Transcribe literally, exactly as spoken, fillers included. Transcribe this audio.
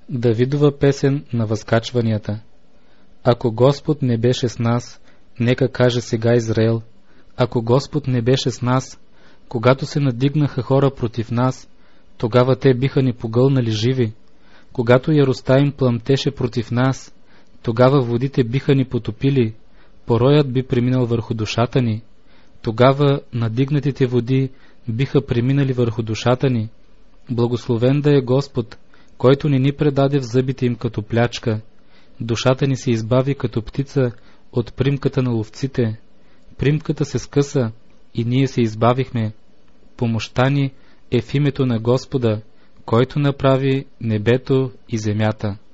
Давидова песен на възкачванията. Ако Господ не беше с нас, нека каже сега Израел, ако Господ не беше с нас, когато се надигнаха хора против нас, тогава те биха ни погълнали живи. Когато Яростаим пламтеше против нас, тогава водите биха ни потопили, пороят би преминал върху душата ни, тогава надигнатите води биха преминали върху душата ни. Благословен да е Господ, който не ни предаде в зъбите им като плячка. Душата ни се избави като птица от примката на ловците. Примката се скъса и ние се избавихме. Помощта ни е в името на Господа, който направи небето и земята.